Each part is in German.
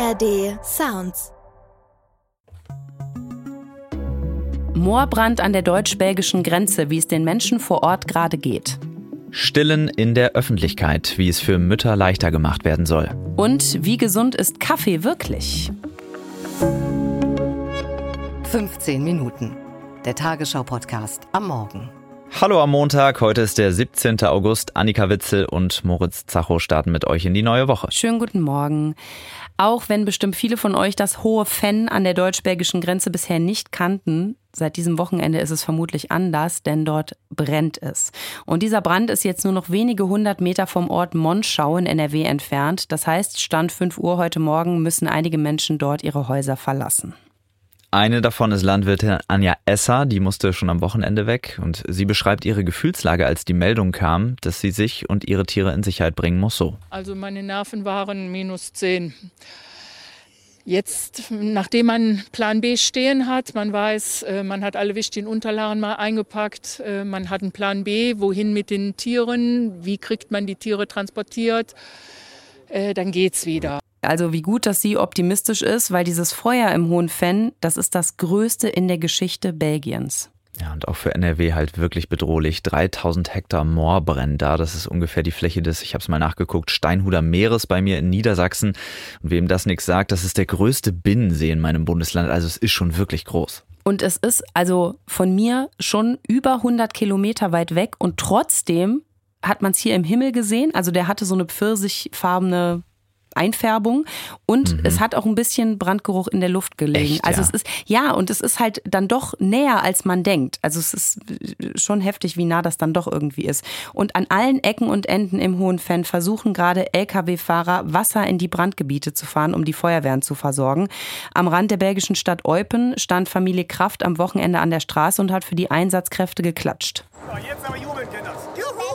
ARD Sounds. Moorbrand an der deutsch-belgischen Grenze, wie es den Menschen vor Ort gerade geht. Stillen in der Öffentlichkeit, wie es für Mütter leichter gemacht werden soll. Und wie gesund ist Kaffee wirklich? 15 Minuten. Der Tagesschau-Podcast am Morgen. Hallo am Montag, heute ist der 17. August. Annika Witzel und Moritz Zacho starten mit euch in die neue Woche. Schönen guten Morgen. Auch wenn bestimmt viele von euch das Hohe Venn an der deutsch-belgischen Grenze bisher nicht kannten, seit diesem Wochenende ist es vermutlich anders, denn dort brennt es. Und dieser Brand ist jetzt nur noch wenige 100 Meter vom Ort Monschau in NRW entfernt. Das heißt, Stand 5 Uhr heute Morgen müssen einige Menschen dort ihre Häuser verlassen. Eine davon ist Landwirtin Anja Esser, die musste schon am Wochenende weg. Und sie beschreibt ihre Gefühlslage, als die Meldung kam, dass sie sich und ihre Tiere in Sicherheit bringen muss, so. Also meine Nerven waren -10. Jetzt, nachdem man Plan B stehen hat, man weiß, man hat alle wichtigen Unterlagen mal eingepackt, man hat einen Plan B, wohin mit den Tieren, wie kriegt man die Tiere transportiert, dann geht's wieder. Also wie gut, dass sie optimistisch ist, weil dieses Feuer im Hohen Venn, das ist das größte in der Geschichte Belgiens. Ja, und auch für NRW halt wirklich bedrohlich. 3000 Hektar Moor brennen da. Das ist ungefähr die Fläche des, ich habe es mal nachgeguckt, Steinhuder Meeres bei mir in Niedersachsen. Und wem das nichts sagt, das ist der größte Binnensee in meinem Bundesland. Also es ist schon wirklich groß. Und es ist also von mir schon über 100 Kilometer weit weg. Und trotzdem hat man es hier im Himmel gesehen. Also der hatte so eine pfirsichfarbene Einfärbung und es hat auch ein bisschen Brandgeruch in der Luft gelegen. Echt, also ja? es ist, ja, und es ist halt dann doch näher, als man denkt. Also es ist schon heftig, wie nah das dann doch irgendwie ist. Und an allen Ecken und Enden im Hohen Venn versuchen gerade Lkw-Fahrer Wasser in die Brandgebiete zu fahren, um die Feuerwehren zu versorgen. Am Rand der belgischen Stadt Eupen stand Familie Kraft am Wochenende an der Straße und hat für die Einsatzkräfte geklatscht. So, jetzt aber jubeln, Kinder. Juhu!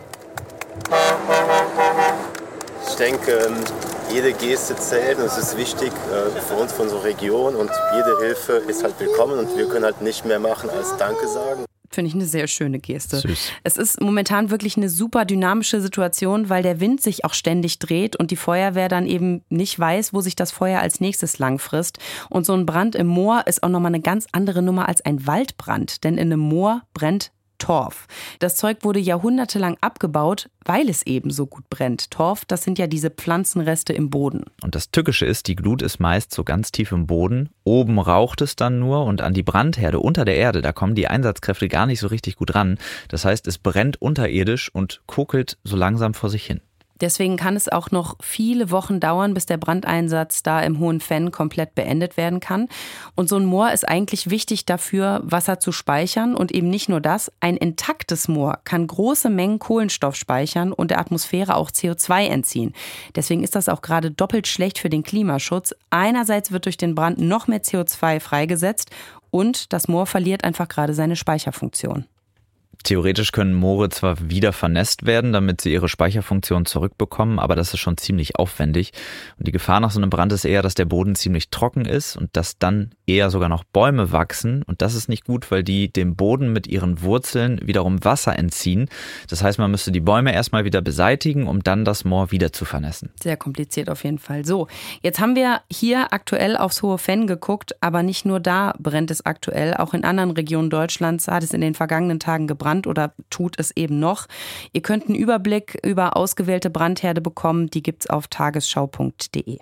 Ich denke, jede Geste zählt und es ist wichtig für uns, für unsere Region, und jede Hilfe ist halt willkommen und wir können halt nicht mehr machen als Danke sagen. Finde ich eine sehr schöne Geste. Süß. Es ist momentan wirklich eine super dynamische Situation, weil der Wind sich auch ständig dreht und die Feuerwehr dann eben nicht weiß, wo sich das Feuer als nächstes langfrisst. Und so ein Brand im Moor ist auch nochmal eine ganz andere Nummer als ein Waldbrand, denn in einem Moor brennt Torf. Das Zeug wurde jahrhundertelang abgebaut, weil es eben so gut brennt. Torf, das sind ja diese Pflanzenreste im Boden. Und das Tückische ist, die Glut ist meist so ganz tief im Boden. Oben raucht es dann nur und an die Brandherde unter der Erde, da kommen die Einsatzkräfte gar nicht so richtig gut ran. Das heißt, es brennt unterirdisch und kokelt so langsam vor sich hin. Deswegen kann es auch noch viele Wochen dauern, bis der Brandeinsatz da im Hohen Venn komplett beendet werden kann. Und so ein Moor ist eigentlich wichtig dafür, Wasser zu speichern. Und eben nicht nur das, ein intaktes Moor kann große Mengen Kohlenstoff speichern und der Atmosphäre auch CO2 entziehen. Deswegen ist das auch gerade doppelt schlecht für den Klimaschutz. Einerseits wird durch den Brand noch mehr CO2 freigesetzt und das Moor verliert einfach gerade seine Speicherfunktion. Theoretisch können Moore zwar wieder vernässt werden, damit sie ihre Speicherfunktion zurückbekommen, aber das ist schon ziemlich aufwendig. Und die Gefahr nach so einem Brand ist eher, dass der Boden ziemlich trocken ist und dass dann eher sogar noch Bäume wachsen. Und das ist nicht gut, weil die dem Boden mit ihren Wurzeln wiederum Wasser entziehen. Das heißt, man müsste die Bäume erstmal wieder beseitigen, um dann das Moor wieder zu vernässen. Sehr kompliziert auf jeden Fall. So, jetzt haben wir hier aktuell aufs Hohe Venn geguckt, aber nicht nur da brennt es aktuell. Auch in anderen Regionen Deutschlands hat es in den vergangenen Tagen gebrannt oder tut es eben noch. Ihr könnt einen Überblick über ausgewählte Brandherde bekommen. Die gibt's auf tagesschau.de.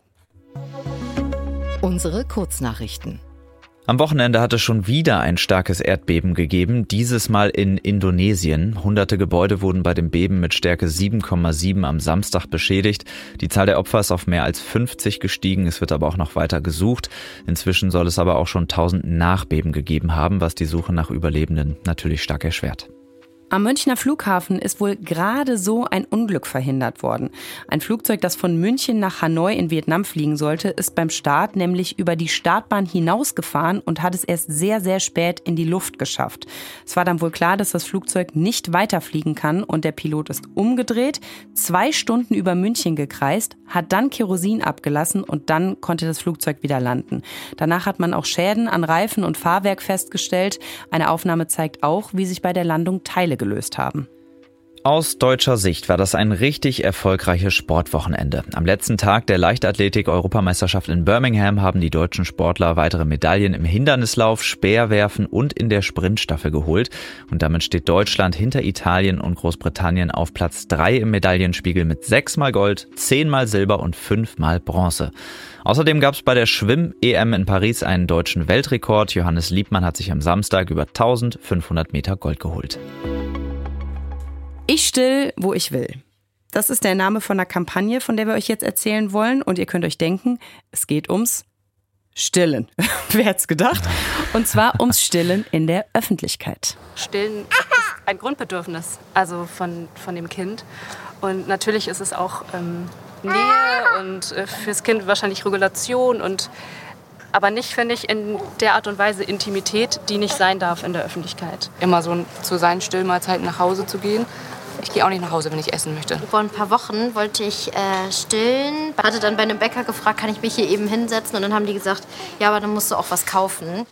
Unsere Kurznachrichten. Am Wochenende hat es schon wieder ein starkes Erdbeben gegeben, dieses Mal in Indonesien. Hunderte Gebäude wurden bei dem Beben mit Stärke 7,7 am Samstag beschädigt. Die Zahl der Opfer ist auf mehr als 50 gestiegen, es wird aber auch noch weiter gesucht. Inzwischen soll es aber auch schon 1000 Nachbeben gegeben haben, was die Suche nach Überlebenden natürlich stark erschwert. Am Münchner Flughafen ist wohl gerade so ein Unglück verhindert worden. Ein Flugzeug, das von München nach Hanoi in Vietnam fliegen sollte, ist beim Start nämlich über die Startbahn hinausgefahren und hat es erst sehr, sehr spät in die Luft geschafft. Es war dann wohl klar, dass das Flugzeug nicht weiterfliegen kann und der Pilot ist umgedreht, 2 Stunden über München gekreist, hat dann Kerosin abgelassen und dann konnte das Flugzeug wieder landen. Danach hat man auch Schäden an Reifen und Fahrwerk festgestellt. Eine Aufnahme zeigt auch, wie sich bei der Landung Teile gelöst haben. Aus deutscher Sicht war das ein richtig erfolgreiches Sportwochenende. Am letzten Tag der Leichtathletik-Europameisterschaft in Birmingham haben die deutschen Sportler weitere Medaillen im Hindernislauf, Speerwerfen und in der Sprintstaffel geholt. Und damit steht Deutschland hinter Italien und Großbritannien auf Platz 3 im Medaillenspiegel mit 6-mal Gold, 10-mal Silber und 5-mal Bronze. Außerdem gab es bei der Schwimm-EM in Paris einen deutschen Weltrekord. Johannes Liebmann hat sich am Samstag über 1500 Meter Gold geholt. Ich still, wo ich will. Das ist der Name von einer Kampagne, von der wir euch jetzt erzählen wollen. Und ihr könnt euch denken, es geht ums Stillen. Wer hätte es gedacht? Und zwar ums Stillen in der Öffentlichkeit. Stillen ist ein Grundbedürfnis, also von dem Kind. Und natürlich ist es auch Nähe und fürs Kind wahrscheinlich Regulation aber nicht, finde ich, in der Art und Weise Intimität, die nicht sein darf in der Öffentlichkeit. Immer so zu seinen Stillmahlzeiten nach Hause zu gehen. Ich gehe auch nicht nach Hause, wenn ich essen möchte. Vor ein paar Wochen wollte ich stillen. Hatte dann bei einem Bäcker gefragt, kann ich mich hier eben hinsetzen? Und dann haben die gesagt, ja, aber dann musst du auch was kaufen.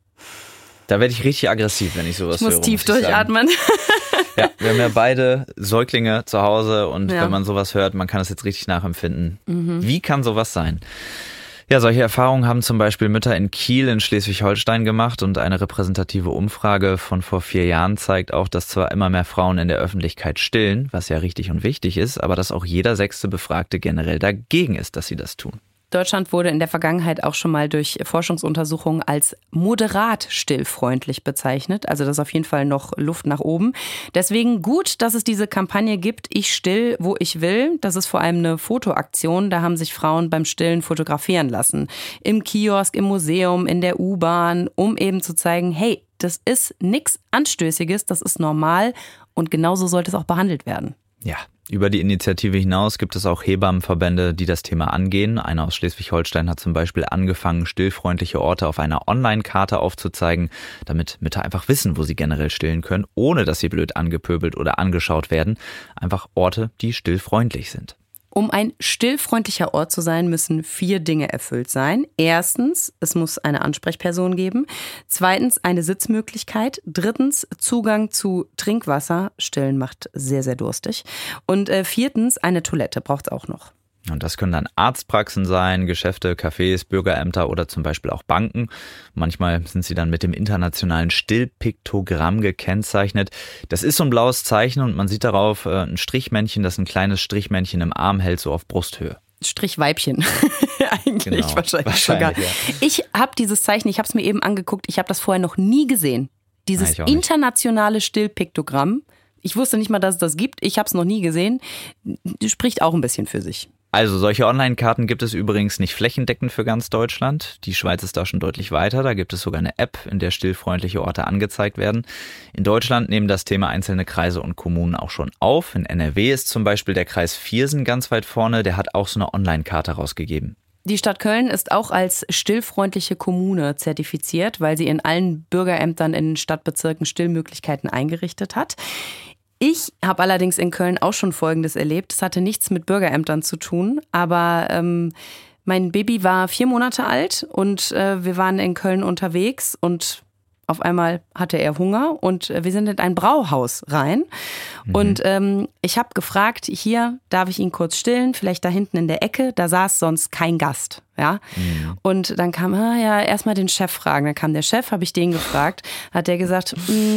Da werde ich richtig aggressiv, wenn ich sowas höre. Ich muss tief durchatmen. Ja, wir haben ja beide Säuglinge zu Hause und wenn man sowas hört, man kann das jetzt richtig nachempfinden. Wie kann sowas sein? Ja, solche Erfahrungen haben zum Beispiel Mütter in Kiel in Schleswig-Holstein gemacht und eine repräsentative Umfrage von vor 4 Jahren zeigt auch, dass zwar immer mehr Frauen in der Öffentlichkeit stillen, was ja richtig und wichtig ist, aber dass auch jeder 6. Befragte generell dagegen ist, dass sie das tun. Deutschland wurde in der Vergangenheit auch schon mal durch Forschungsuntersuchungen als moderat stillfreundlich bezeichnet. Also das ist auf jeden Fall noch Luft nach oben. Deswegen gut, dass es diese Kampagne gibt, ich still, wo ich will. Das ist vor allem eine Fotoaktion. Da haben sich Frauen beim Stillen fotografieren lassen. Im Kiosk, im Museum, in der U-Bahn, um eben zu zeigen, hey, das ist nichts Anstößiges, das ist normal und genauso sollte es auch behandelt werden. Ja. Über die Initiative hinaus gibt es auch Hebammenverbände, die das Thema angehen. Einer aus Schleswig-Holstein hat zum Beispiel angefangen, stillfreundliche Orte auf einer Online-Karte aufzuzeigen, damit Mütter einfach wissen, wo sie generell stillen können, ohne dass sie blöd angepöbelt oder angeschaut werden. Einfach Orte, die stillfreundlich sind. Um ein stillfreundlicher Ort zu sein, müssen 4 Dinge erfüllt sein. Erstens, es muss eine Ansprechperson geben. Zweitens, eine Sitzmöglichkeit. Drittens, Zugang zu Trinkwasser. Stillen macht sehr, sehr durstig. Und 4, eine Toilette braucht es auch noch. Und das können dann Arztpraxen sein, Geschäfte, Cafés, Bürgerämter oder zum Beispiel auch Banken. Manchmal sind sie dann mit dem internationalen Stillpiktogramm gekennzeichnet. Das ist so ein blaues Zeichen und man sieht darauf ein Strichmännchen, das ein kleines Strichmännchen im Arm hält, so auf Brusthöhe. Strichweibchen. Eigentlich genau, wahrscheinlich sogar. Ja. Ich habe dieses Zeichen, ich habe es mir eben angeguckt, ich habe das vorher noch nie gesehen. Dieses internationale Stillpiktogramm. Ich wusste nicht mal, dass es das gibt. Ich habe es noch nie gesehen. Spricht auch ein bisschen für sich. Also solche Online-Karten gibt es übrigens nicht flächendeckend für ganz Deutschland. Die Schweiz ist da schon deutlich weiter. Da gibt es sogar eine App, in der stillfreundliche Orte angezeigt werden. In Deutschland nehmen das Thema einzelne Kreise und Kommunen auch schon auf. In NRW ist zum Beispiel der Kreis Viersen ganz weit vorne. Der hat auch so eine Online-Karte rausgegeben. Die Stadt Köln ist auch als stillfreundliche Kommune zertifiziert, weil sie in allen Bürgerämtern in den Stadtbezirken Stillmöglichkeiten eingerichtet hat. Ich habe allerdings in Köln auch schon Folgendes erlebt. Es hatte nichts mit Bürgerämtern zu tun, aber mein Baby war 4 Monate alt und wir waren in Köln unterwegs und auf einmal hatte er Hunger und wir sind in ein Brauhaus rein. Und ich habe gefragt, hier darf ich ihn kurz stillen, vielleicht da hinten in der Ecke, da saß sonst kein Gast. Ja? Und dann kam, erstmal den Chef fragen. Dann kam der Chef, habe ich den gefragt, hat der gesagt,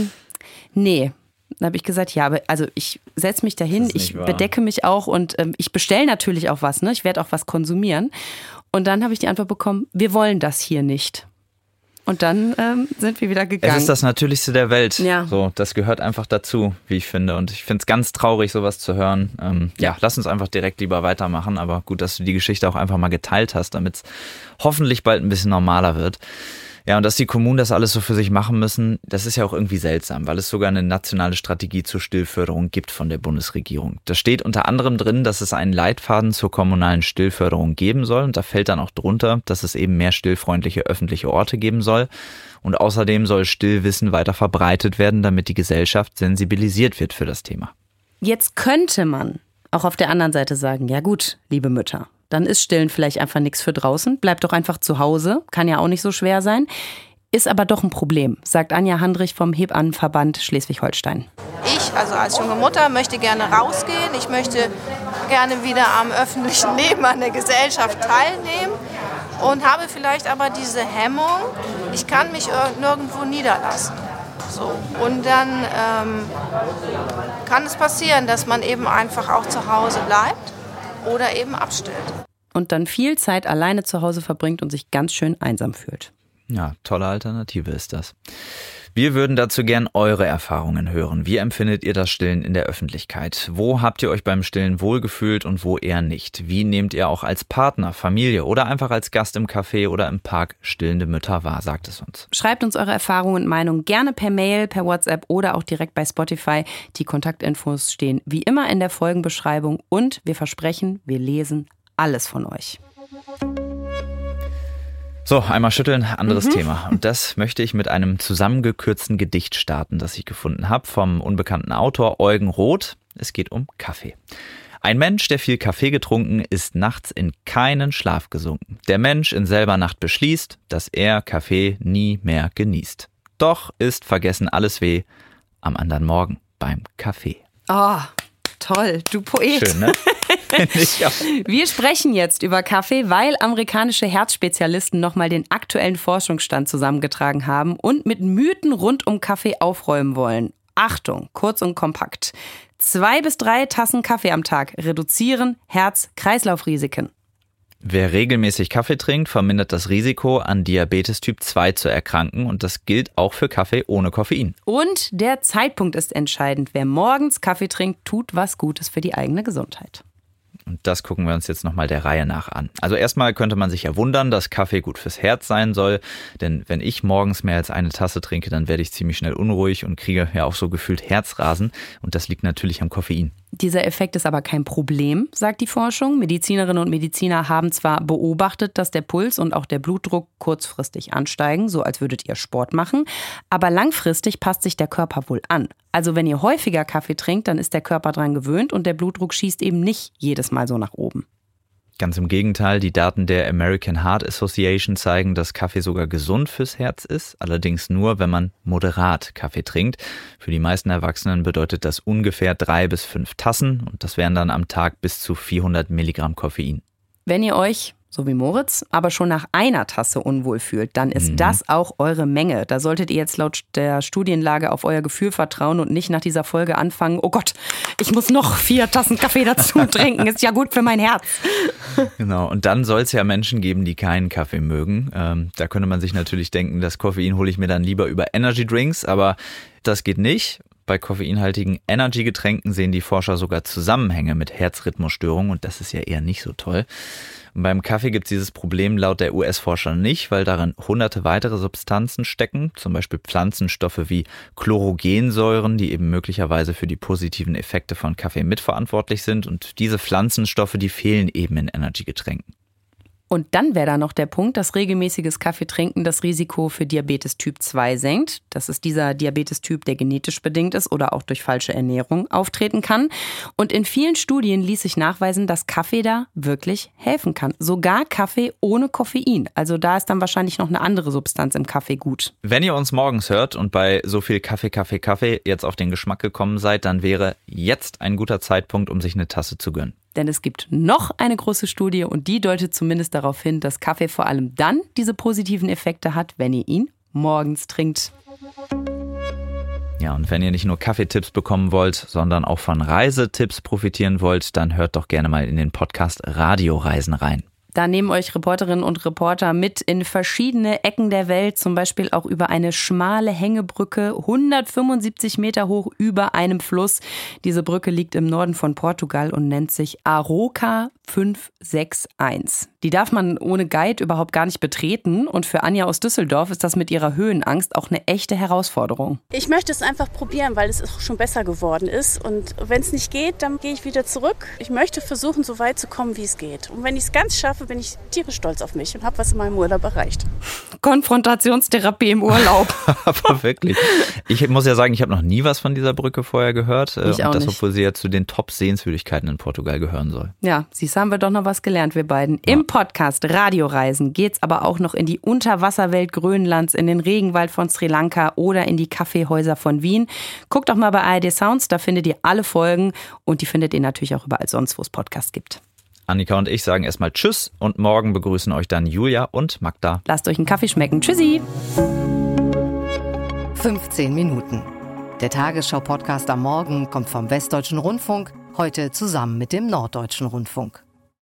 nee. Dann habe ich gesagt, ja, also ich setze mich dahin, ich bedecke mich auch und ich bestelle natürlich auch was, ne? Ich werde auch was konsumieren. Und dann habe ich die Antwort bekommen, wir wollen das hier nicht. Und dann sind wir wieder gegangen. Es ist das Natürlichste der Welt. Ja. So, das gehört einfach dazu, wie ich finde. Und ich finde es ganz traurig, sowas zu hören. Lass uns einfach direkt lieber weitermachen. Aber gut, dass du die Geschichte auch einfach mal geteilt hast, damit es hoffentlich bald ein bisschen normaler wird. Ja, und dass die Kommunen das alles so für sich machen müssen, das ist ja auch irgendwie seltsam, weil es sogar eine nationale Strategie zur Stillförderung gibt von der Bundesregierung. Da steht unter anderem drin, dass es einen Leitfaden zur kommunalen Stillförderung geben soll. Und da fällt dann auch drunter, dass es eben mehr stillfreundliche öffentliche Orte geben soll. Und außerdem soll Stillwissen weiter verbreitet werden, damit die Gesellschaft sensibilisiert wird für das Thema. Jetzt könnte man auch auf der anderen Seite sagen, ja gut, liebe Mütter, dann ist Stillen vielleicht einfach nichts für draußen. Bleibt doch einfach zu Hause. Kann ja auch nicht so schwer sein. Ist aber doch ein Problem, sagt Anja Handrich vom Hebammenverband Schleswig-Holstein. Ich ich, also als junge Mutter, möchte gerne rausgehen. Ich möchte gerne wieder am öffentlichen Leben, an der Gesellschaft teilnehmen und habe vielleicht aber diese Hemmung, ich kann mich nirgendwo niederlassen. So. Und dann kann es passieren, dass man eben einfach auch zu Hause bleibt oder eben abstillt. Und dann viel Zeit alleine zu Hause verbringt und sich ganz schön einsam fühlt. Ja, tolle Alternative ist das. Wir würden dazu gern eure Erfahrungen hören. Wie empfindet ihr das Stillen in der Öffentlichkeit? Wo habt ihr euch beim Stillen wohlgefühlt und wo eher nicht? Wie nehmt ihr auch als Partner, Familie oder einfach als Gast im Café oder im Park stillende Mütter wahr? Sagt es uns. Schreibt uns eure Erfahrungen und Meinungen gerne per Mail, per WhatsApp oder auch direkt bei Spotify. Die Kontaktinfos stehen wie immer in der Folgenbeschreibung und wir versprechen, wir lesen alles von euch. So, einmal schütteln, anderes Thema. Und das möchte ich mit einem zusammengekürzten Gedicht starten, das ich gefunden habe vom unbekannten Autor Eugen Roth. Es geht um Kaffee. Ein Mensch, der viel Kaffee getrunken, ist nachts in keinen Schlaf gesunken. Der Mensch in selber Nacht beschließt, dass er Kaffee nie mehr genießt. Doch ist vergessen alles weh am anderen Morgen beim Kaffee. Oh, toll, du Poet. Schön, ne? Wir sprechen jetzt über Kaffee, weil amerikanische Herzspezialisten nochmal den aktuellen Forschungsstand zusammengetragen haben und mit Mythen rund um Kaffee aufräumen wollen. Achtung, kurz und kompakt. 2 bis 3 Tassen Kaffee am Tag reduzieren Herz-Kreislauf-Risiken. Wer regelmäßig Kaffee trinkt, vermindert das Risiko, an Diabetes Typ 2 zu erkranken. Und das gilt auch für Kaffee ohne Koffein. Und der Zeitpunkt ist entscheidend. Wer morgens Kaffee trinkt, tut was Gutes für die eigene Gesundheit. Und das gucken wir uns jetzt nochmal der Reihe nach an. Also erstmal könnte man sich ja wundern, dass Kaffee gut fürs Herz sein soll. Denn wenn ich morgens mehr als eine Tasse trinke, dann werde ich ziemlich schnell unruhig und kriege ja auch so gefühlt Herzrasen. Und das liegt natürlich am Koffein. Dieser Effekt ist aber kein Problem, sagt die Forschung. Medizinerinnen und Mediziner haben zwar beobachtet, dass der Puls und auch der Blutdruck kurzfristig ansteigen, so als würdet ihr Sport machen. Aber langfristig passt sich der Körper wohl an. Also wenn ihr häufiger Kaffee trinkt, dann ist der Körper dran gewöhnt und der Blutdruck schießt eben nicht jedes Mal so nach oben. Ganz im Gegenteil, die Daten der American Heart Association zeigen, dass Kaffee sogar gesund fürs Herz ist, allerdings nur, wenn man moderat Kaffee trinkt. Für die meisten Erwachsenen bedeutet das ungefähr 3 bis 5 Tassen und das wären dann am Tag bis zu 400 Milligramm Koffein. Wenn ihr euch, so wie Moritz, aber schon nach einer Tasse unwohl fühlt, dann ist das auch eure Menge. Da solltet ihr jetzt laut der Studienlage auf euer Gefühl vertrauen und nicht nach dieser Folge anfangen, oh Gott, ich muss noch 4 Tassen Kaffee dazu trinken, ist ja gut für mein Herz. Genau, und dann soll es ja Menschen geben, die keinen Kaffee mögen. Da könnte man sich natürlich denken, das Koffein hole ich mir dann lieber über Energy Drinks, aber das geht nicht. Bei koffeinhaltigen Energy-Getränken sehen die Forscher sogar Zusammenhänge mit Herzrhythmusstörungen und das ist ja eher nicht so toll. Und beim Kaffee gibt es dieses Problem laut der US-Forscher nicht, weil darin hunderte weitere Substanzen stecken, zum Beispiel Pflanzenstoffe wie Chlorogensäuren, die eben möglicherweise für die positiven Effekte von Kaffee mitverantwortlich sind. Und diese Pflanzenstoffe, die fehlen eben in Energy-Getränken. Und dann wäre da noch der Punkt, dass regelmäßiges Kaffeetrinken das Risiko für Diabetes Typ 2 senkt. Das ist dieser Diabetes-Typ, der genetisch bedingt ist oder auch durch falsche Ernährung auftreten kann. Und in vielen Studien ließ sich nachweisen, dass Kaffee da wirklich helfen kann. Sogar Kaffee ohne Koffein. Also da ist dann wahrscheinlich noch eine andere Substanz im Kaffee gut. Wenn ihr uns morgens hört und bei so viel Kaffee jetzt auf den Geschmack gekommen seid, dann wäre jetzt ein guter Zeitpunkt, um sich eine Tasse zu gönnen. Denn es gibt noch eine große Studie und die deutet zumindest darauf hin, dass Kaffee vor allem dann diese positiven Effekte hat, wenn ihr ihn morgens trinkt. Ja, und wenn ihr nicht nur Kaffeetipps bekommen wollt, sondern auch von Reisetipps profitieren wollt, dann hört doch gerne mal in den Podcast Radioreisen rein. Da nehmen euch Reporterinnen und Reporter mit in verschiedene Ecken der Welt, zum Beispiel auch über eine schmale Hängebrücke, 175 Meter hoch über einem Fluss. Diese Brücke liegt im Norden von Portugal und nennt sich Aroca 561. Die darf man ohne Guide überhaupt gar nicht betreten und für Anja aus Düsseldorf ist das mit ihrer Höhenangst auch eine echte Herausforderung. Ich möchte es einfach probieren, weil es auch schon besser geworden ist und wenn es nicht geht, dann gehe ich wieder zurück. Ich möchte versuchen, so weit zu kommen, wie es geht. Und wenn ich es ganz schaffe, schaffe, bin ich tierisch stolz auf mich und habe was in meinem Urlaub erreicht. Konfrontationstherapie im Urlaub. Aber wirklich. Ich muss ja sagen, ich habe noch nie was von dieser Brücke vorher gehört. Ich auch und das, nicht. obwohl sie ja zu den Top-Sehenswürdigkeiten in Portugal gehören soll. Ja, siehst du, haben wir doch noch was gelernt, wir beiden. Im Podcast Radioreisen geht's aber auch noch in die Unterwasserwelt Grönlands, in den Regenwald von Sri Lanka oder in die Kaffeehäuser von Wien. Guckt doch mal bei ARD Sounds, da findet ihr alle Folgen und die findet ihr natürlich auch überall sonst, wo es Podcasts gibt. Annika und ich sagen erstmal Tschüss und morgen begrüßen euch dann Julia und Magda. Lasst euch einen Kaffee schmecken. Tschüssi. 15 Minuten. Der Tagesschau-Podcast am Morgen kommt vom Westdeutschen Rundfunk, heute zusammen mit dem Norddeutschen Rundfunk.